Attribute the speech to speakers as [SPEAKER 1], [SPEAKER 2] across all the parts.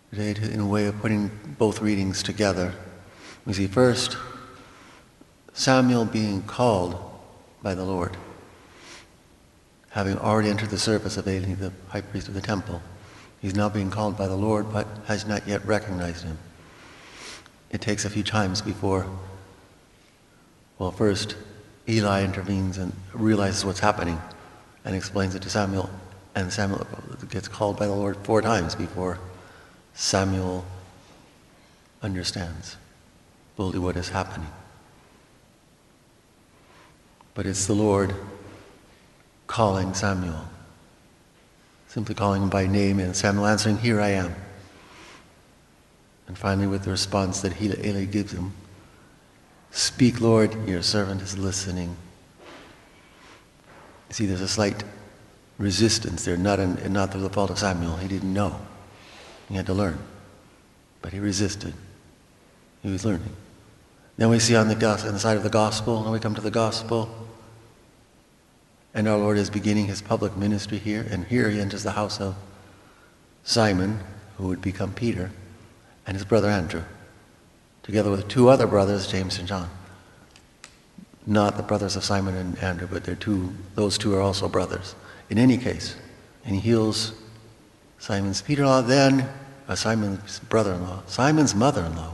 [SPEAKER 1] today in a way of putting both readings together. We see first Samuel being called by the Lord, having already entered the service of Eli, the high priest of the temple. He's now being called by the Lord, but has not yet recognized him. It takes a few times before, well, first Eli intervenes and realizes what's happening and explains it to Samuel, and Samuel gets called by the Lord 4 times before Samuel understands fully what is happening. But it's the Lord calling Samuel, simply calling him by name, and Samuel answering, "Here I am." And finally with the response that Eli gives him, "Speak, Lord, your servant is listening." You see, there's a slight resistance there, not through the fault of Samuel. He didn't know. He had to learn. But he resisted. He was learning. Then we see on the side of the gospel, and we come to the gospel, and our Lord is beginning his public ministry here, and here he enters the house of Simon, who would become Peter, and his brother Andrew, together with 2 other brothers, James and John. Not the brothers of Simon and Andrew, but those 2 are also brothers. In any case, and he heals Simon's Peter-in-law, then Simon's brother-in-law, Simon's mother-in-law,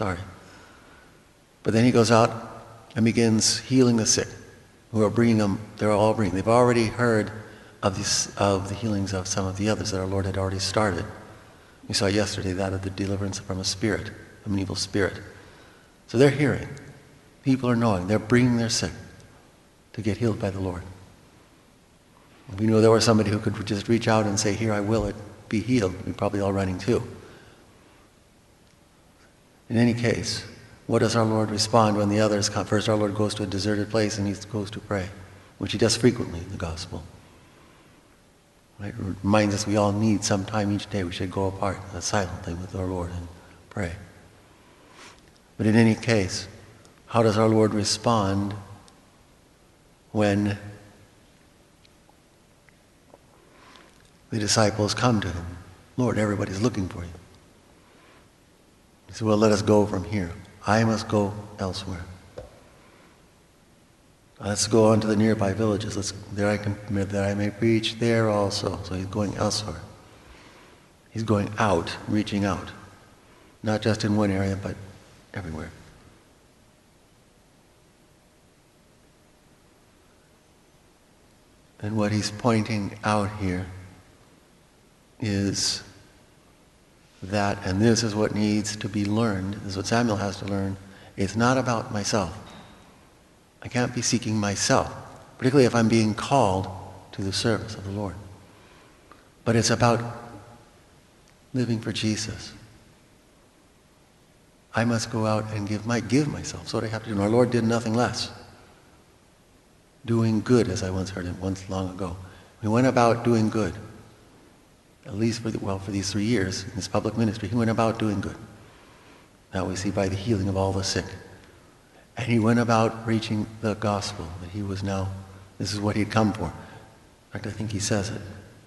[SPEAKER 1] But then he goes out and begins healing the sick, who are bringing them, they've already heard of the healings of some of the others that our Lord had already started. We saw yesterday that of the deliverance from an evil spirit. So they're hearing. People are knowing. They're bringing their sick to get healed by the Lord. If we knew there was somebody who could just reach out and say, "Here, I will it, be healed," we'd probably all running too. In any case, what does our Lord respond when the others come? First, our Lord goes to a deserted place and he goes to pray, which he does frequently in the gospel. Right? It reminds us we all need some time each day. We should go apart silently with our Lord and pray. But in any case, how does our Lord respond when the disciples come to him? "Lord, everybody's looking for you." He said, "Well, let us go from here. I must go elsewhere. Let's go on to the nearby villages. That I may preach there also." So he's going elsewhere. He's going out, reaching out. Not just in one area, but everywhere. And what he's pointing out here is that, and this is what needs to be learned, this is what Samuel has to learn, it's not about myself. I can't be seeking myself, particularly if I'm being called to the service of the Lord. But it's about living for Jesus. I must go out and give myself. So what I have to do. And our Lord did nothing less. Doing good, as I once heard it long ago. He went about doing good. At least for these 3 years in his public ministry, he went about doing good. That we see by the healing of all the sick. And he went about preaching the gospel, that he was now, this is what he'd come for. In fact, I think he says it.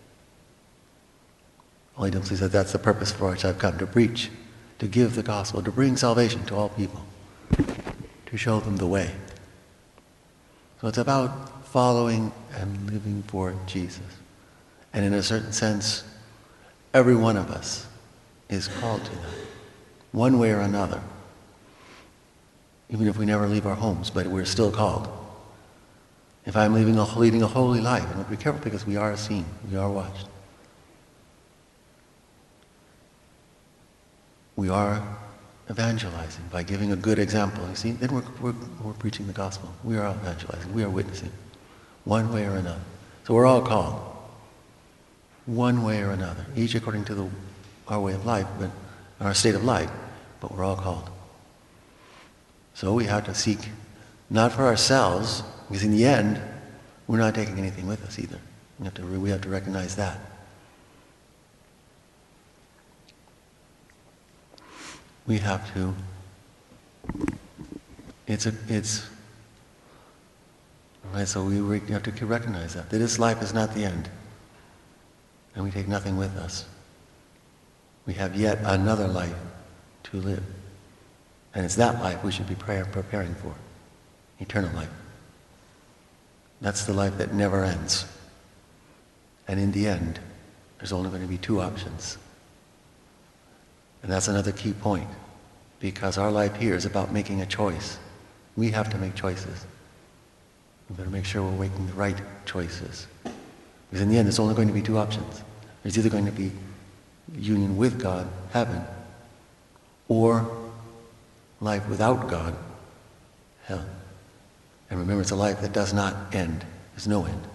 [SPEAKER 1] He simply said, "That's the purpose for which I've come, to preach, to give the gospel, to bring salvation to all people, to show them the way." So it's about following and living for Jesus. And in a certain sense, every one of us is called to that, one way or another. Even if we never leave our homes, but we're still called. If I'm leading a holy life, I must be careful because we are seen, we are watched. We are evangelizing by giving a good example. You see, then we're preaching the gospel. We are evangelizing. We are witnessing, one way or another. So we're all called, one way or another, each according to our way of life, but our state of life. But we're all called. So we have to seek, not for ourselves, because in the end, we're not taking anything with us either. We have to recognize that. We have to, right, so we have to recognize that this life is not the end. And we take nothing with us. We have yet another life to live. And it's that life we should be preparing for. Eternal life. That's the life that never ends. And in the end, there's only going to be two options. And that's another key point. Because our life here is about making a choice. We have to make choices. We better make sure we're making the right choices. Because in the end, there's only going to be two options. There's either going to be union with God, heaven, or life without God, hell. And remember, it's a life that does not end. There's no end.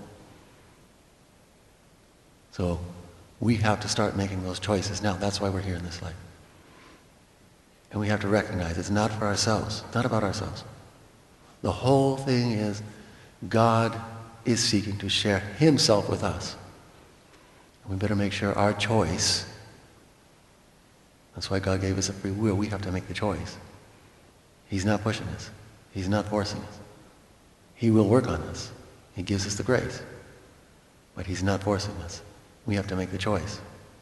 [SPEAKER 1] So we have to start making those choices now. That's why we're here in this life. And we have to recognize it's not for ourselves, not about ourselves. The whole thing is God is seeking to share himself with us. And we better make sure our choice, that's why God gave us a free will, we have to make the choice. He's not pushing us. He's not forcing us. He will work on us. He gives us the grace. But he's not forcing us. We have to make the choice.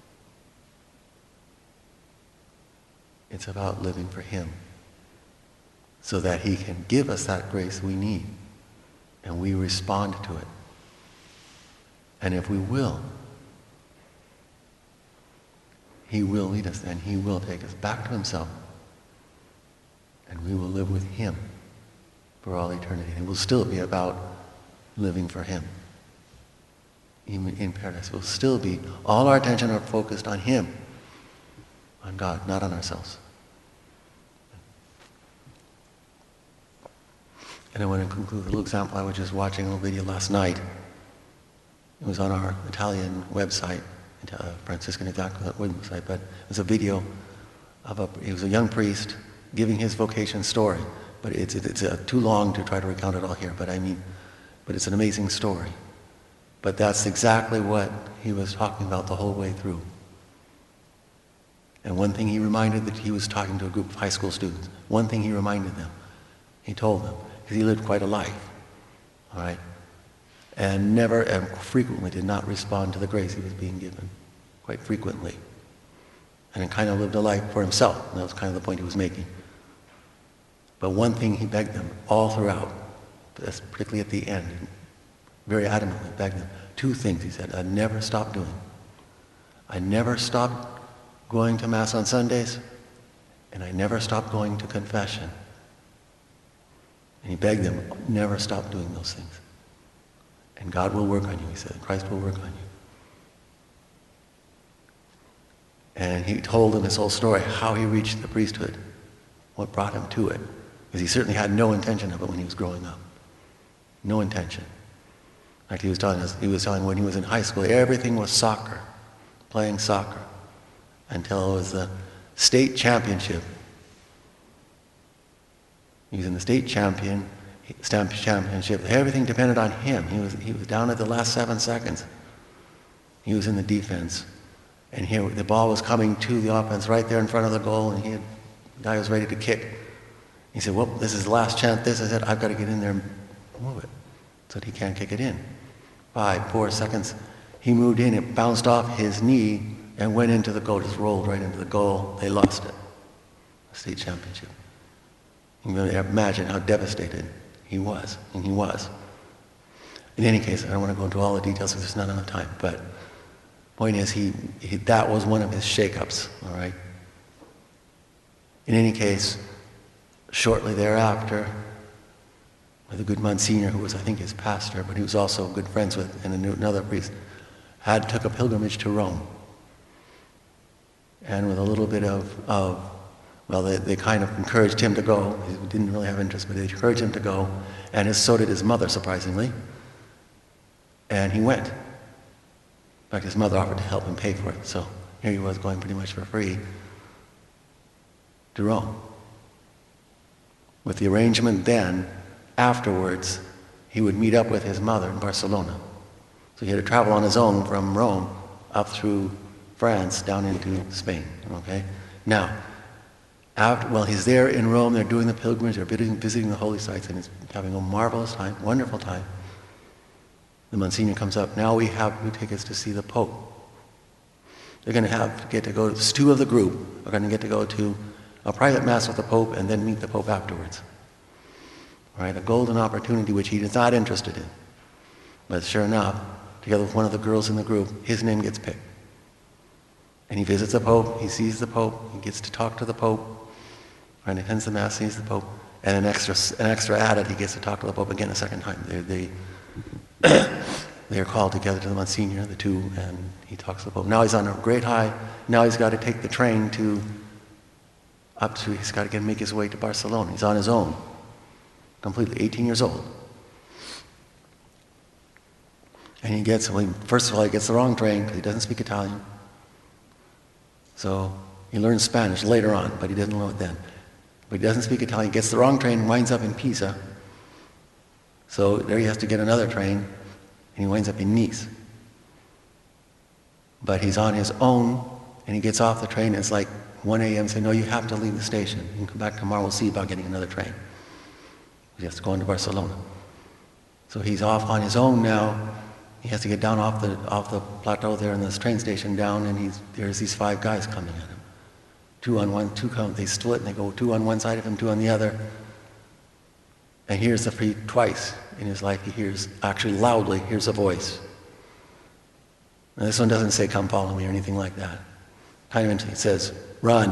[SPEAKER 1] It's about living for him so that he can give us that grace we need and we respond to it. And if we will, he will lead us and he will take us back to himself and we will live with him for all eternity. It will still be about living for him. Even in paradise, it will still be, all our attention are focused on him, on God, not on ourselves. And I want to conclude with a little example. I was just watching a little video last night. It was on our Italian website, Franciscan website, but it was a video of he was a young priest giving his vocation story. But it's too long to try to recount it all here, but it's an amazing story. But that's exactly what he was talking about the whole way through. And one thing he reminded, that he was talking to a group of high school students. One thing he reminded them, he told them, because he lived quite a life, all right? And never and frequently did not respond to the grace he was being given, quite frequently. And kind of lived a life for himself. And that was kind of the point he was making. But one thing he begged them all throughout, particularly at the end, very adamantly begged them, two things he said, I never stopped doing. I never stopped going to Mass on Sundays, and I never stopped going to confession. And he begged them, never stop doing those things. And God will work on you, he said. Christ will work on you. And he told them his whole story, how he reached the priesthood, what brought him to it. Because he certainly had no intention of it when he was growing up. No intention. In fact, he was telling when he was in high school, everything was soccer, playing soccer, until it was the state championship. He was in the state championship. Everything depended on him. He was down at the last 7 seconds. He was in the defense. And here the ball was coming to the offense right there in front of the goal, and the guy was ready to kick. He said, well, this is the last chance. I said, I've got to get in there and move it so that he can't kick it in. 5, 4 seconds. He moved in, it bounced off his knee and went into the goal, just rolled right into the goal. They lost it. The state championship. You can imagine how devastated he was, and he was. In any case, I don't want to go into all the details because there's not enough time, but the point is that was one of his shakeups, all right? In any case, shortly thereafter, with a good Monsignor, who was, I think, his pastor, but he was also good friends with, and another priest, took a pilgrimage to Rome. And with a little bit they kind of encouraged him to go. He didn't really have interest, but they encouraged him to go. And so did his mother, surprisingly. And he went. In fact, his mother offered to help him pay for it. So here he was going pretty much for free to Rome. With the arrangement then, afterwards, he would meet up with his mother in Barcelona. So he had to travel on his own from Rome up through France down into Spain, okay? Now, while he's there in Rome, they're doing the pilgrimage, they're visiting the holy sites, and he's having a marvelous time, wonderful time. The Monsignor comes up, now we have you take us to see the Pope. They're going to get to go, two of the group are going to get to go to a private mass with the Pope and then meet the Pope afterwards. All right, a golden opportunity which he is not interested in. But sure enough, together with one of the girls in the group, his name gets picked. And he visits the Pope, he sees the Pope, he gets to talk to the Pope, right, he attends the Mass, sees the Pope, and an extra added, he gets to talk to the Pope again a second time. They are called together to the Monsignor, the two, and he talks to the Pope. Now he's on a great high. Now he's got to take the train he's got to make his way to Barcelona. He's on his own, completely 18 years old. And first of all, he gets the wrong train because he doesn't speak Italian. So he learns Spanish later on, but he doesn't know it then. But he doesn't speak Italian, gets the wrong train, winds up in Pisa. So there he has to get another train, and he winds up in Nice. But he's on his own, and he gets off the train, and it's like 1 a.m. Say, no, you have to leave the station. You can come back tomorrow, we'll see about getting another train. He has to go into Barcelona. So he's off on his own now. He has to get down off the plateau there in this train station down, and there's these 5 guys coming at him. 2 on one, 2 come, they split, and they go 2 on one side of him, 2 on the other. And twice in his life, he hears, actually loudly, hears a voice. Now this one doesn't say, come follow me, or anything like that. Kind of interesting. It says, run.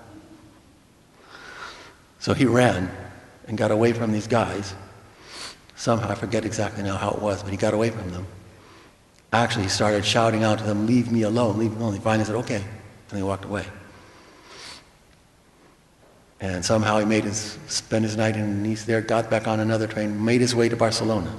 [SPEAKER 1] So he ran and got away from these guys. Somehow, I forget exactly now how it was, but he got away from them. Actually, he started shouting out to them, leave me alone, leave me alone. They finally said, okay, and they walked away. And somehow he spent his night in Nice there, got back on another train, made his way to Barcelona.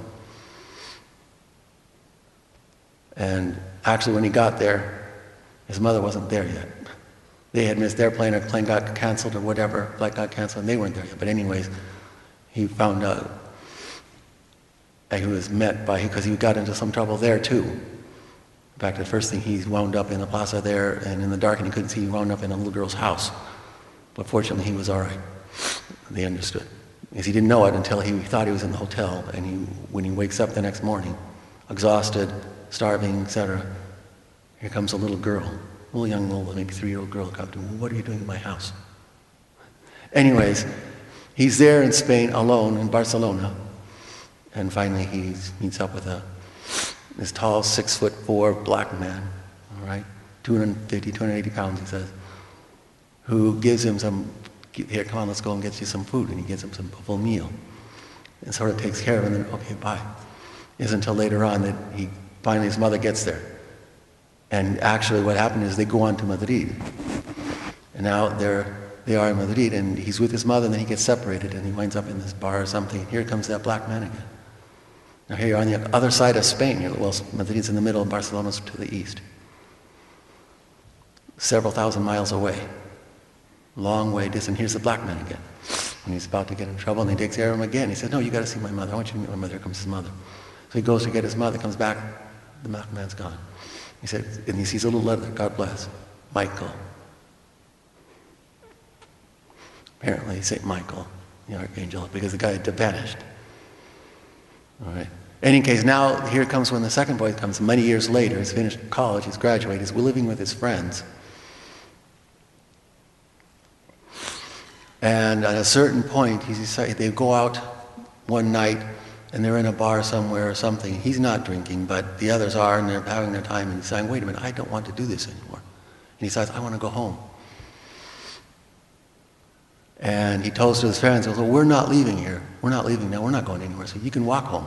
[SPEAKER 1] And actually, when he got there, his mother wasn't there yet. They had missed their plane, or the plane got canceled or whatever, flight got canceled, and they weren't there yet. But anyways, he found out that he was met because he got into some trouble there too. In fact, the first thing, he wound up in the plaza there, and in the dark, and he couldn't see, he wound up in a little girl's house. But fortunately, he was all right. They understood. Because he didn't know it until he thought he was in the hotel, and when he wakes up the next morning, exhausted, starving, etc., here comes a little girl, maybe 3-year-old girl, come to him, what are you doing in my house? Anyways, he's there in Spain alone, in Barcelona, and finally he meets up with this tall, 6'4" black man, all right, 250, 280 pounds, he says, who gives him here, come on, let's go and get you some food, and he gives him a full meal, and sort of takes care of him, and then, okay, bye. It isn't until later on that finally his mother gets there. And actually what happened is they go on to Madrid. And now they are in Madrid, and he's with his mother, and then he gets separated, and he winds up in this bar or something, and here comes that black man again. Now here you're on the other side of Spain. Madrid's in the middle, and Barcelona's to the east. Several thousand miles away. Long way distant. Here's the black man again. When he's about to get in trouble, and he takes care of him again. He says, no, you got to see my mother. I want you to meet my mother. Here comes his mother. So he goes to get his mother, comes back, the black man's gone. He said, and he sees a little letter, God bless, Michael. Apparently, St. Michael, the archangel, because the guy had vanished. All right. In any case, now here comes when the second boy comes, many years later. He's finished college, he's graduated, he's living with his friends. And at a certain point, they go out one night, and they're in a bar somewhere or something. He's not drinking, but the others are, and they're having their time, and he's saying, wait a minute, I don't want to do this anymore. And he says, I want to go home. And he tells to his friends, well, we're not leaving here. We're not leaving now. We're not going anywhere. So you can walk home.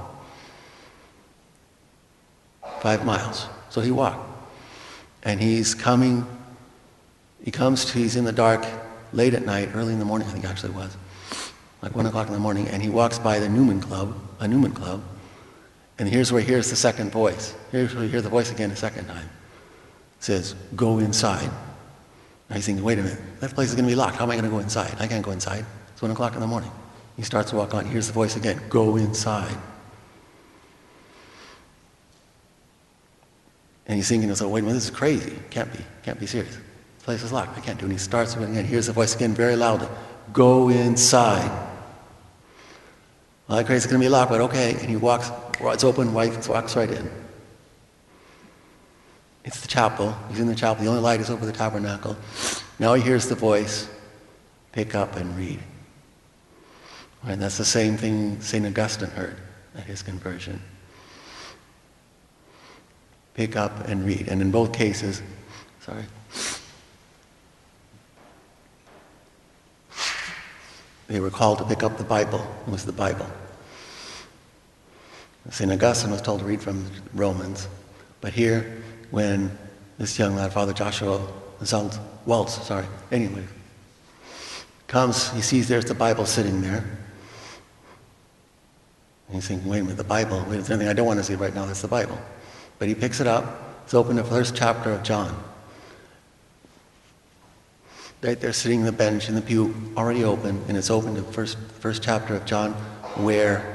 [SPEAKER 1] 5 miles. So he walked. And he's coming, he's in the dark, late at night, early in the morning, I think it actually was. Like 1 o'clock in the morning, and he walks by the Newman Club, and here's where he hears the second voice. Here's where he hears the voice again a second time. It says, go inside. Now he's thinking, wait a minute, that place is going to be locked. How am I going to go inside? I can't go inside. It's 1 o'clock in the morning. He starts to walk on, he hears the voice again, go inside. And he's thinking, wait a minute, this is crazy. Can't be serious. This place is locked. I can't do it. And he starts again, hears the voice again very loudly, go inside. Well, that crazy is going to be locked, but okay. And he walks, it's open, walks right in. It's the chapel. He's in the chapel. The only light is over the tabernacle. Now he hears the voice, pick up and read. And that's the same thing St. Augustine heard at his conversion. Pick up and read. And in both cases, they were called to pick up the Bible. It was the Bible. St. Augustine was told to read from Romans. But here, when this young lad, Father Joshua Waltz, anyway, comes, he sees there's the Bible sitting there. And he's thinking, wait a minute, the Bible, there's anything I don't want to see right now, that's the Bible. But he picks it up, it's open to the first chapter of John. Right there, sitting on the bench in the pew, already open, and it's open to the first chapter of John, where,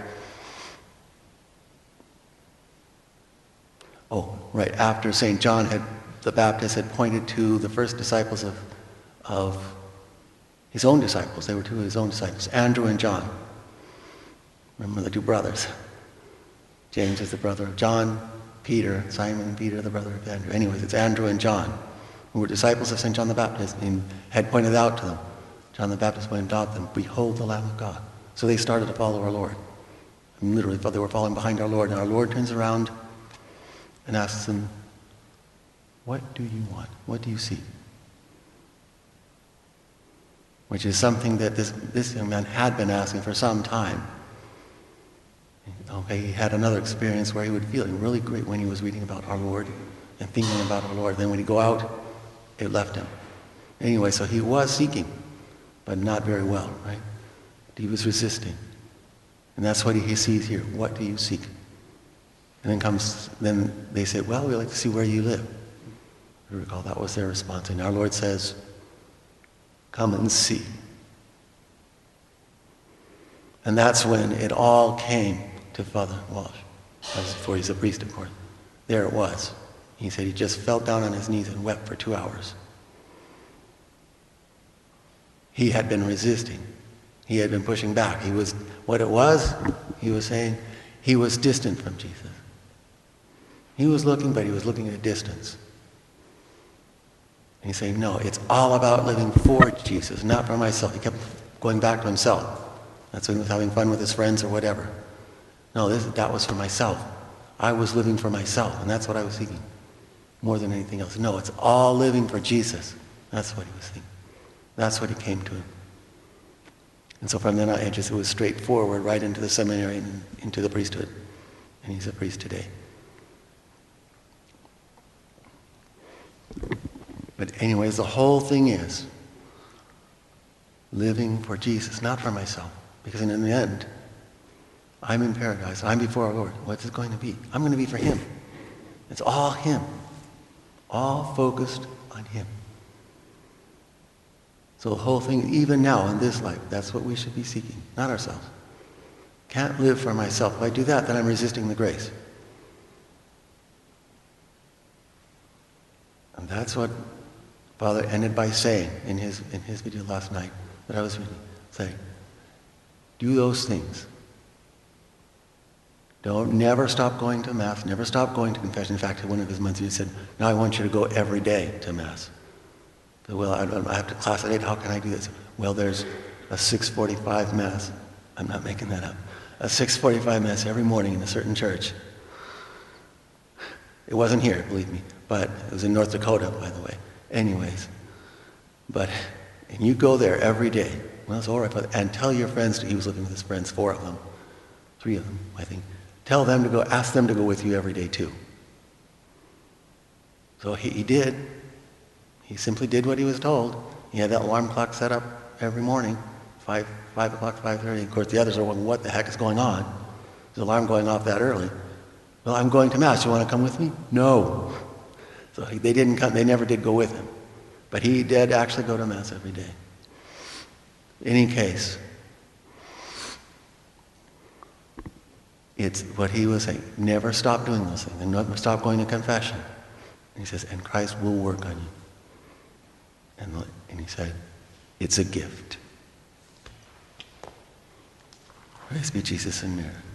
[SPEAKER 1] after St. John the Baptist had pointed to the first disciples of his own disciples. They were two of his own disciples, Andrew and John. Remember the two brothers. James is the brother of John, Simon Peter, the brother of Andrew. Anyways, it's Andrew and John, who were disciples of St. John the Baptist, and had pointed out to them. John the Baptist went and taught them, behold the Lamb of God. So they started to follow our Lord. And literally, they were following behind our Lord, and our Lord turns around and asks them, what do you want? What do you see? Which is something that this young man had been asking for some time. Okay, he had another experience where he would feel really great when he was reading about our Lord and thinking about our Lord. Then when he'd go out, it left him. Anyway, so he was seeking, but not very well, right? He was resisting. And that's what he sees here. What do you seek? And then they said, well, we'd like to see where you live. I recall that was their response. And our Lord says, come and see. And that's when it all came to Father Walsh. Before he's a priest, of course. There it was. He said he just fell down on his knees and wept for 2 hours. He had been resisting. He had been pushing back. He was saying, he was distant from Jesus. He was looking, but he was looking at a distance. And he's saying, no, it's all about living for Jesus, not for myself. He kept going back to himself. That's when he was having fun with his friends or whatever. No, that was for myself. I was living for myself, and that's what I was seeking, more than anything else. No, it's all living for Jesus. That's what he was thinking. That's what he came to him. And so from then on, it was straightforward right into the seminary and into the priesthood. And he's a priest today. But anyways, the whole thing is living for Jesus, not for myself. Because in the end, I'm in paradise. I'm before our Lord. What's it going to be? I'm going to be for him. It's all him. All focused on him. So the whole thing, even now in this life, that's what we should be seeking, not ourselves. Can't live for myself. If I do that, then I'm resisting the grace. And that's what Father ended by saying in his video last night that I was reading. Saying, do those things. Never stop going to Mass, never stop going to confession. In fact, one of his months he said, now I want you to go every day to Mass. So, well, I have to class at 8, how can I do this? Well, there's a 6:45 Mass. I'm not making that up. A 6:45 Mass every morning in a certain church. It wasn't here, believe me, but it was in North Dakota, by the way. Anyways, and you go there every day. Well, it's all right, and tell your friends, he was living with his friends, 4 of them, 3 of them, I think. Tell them to go, ask them to go with you every day too. So he did. He simply did what he was told. He had that alarm clock set up every morning, 5 o'clock, 5:30. Of course, the others are wondering, what the heck is going on? The alarm going off that early. Well, I'm going to Mass. You want to come with me? No. So they didn't come. They never did go with him. But he did actually go to Mass every day. In any case, it's what he was saying. Never stop doing those things. And never stop going to confession. And he says, and Christ will work on you. And he said, it's a gift. Praise be Jesus and Mary.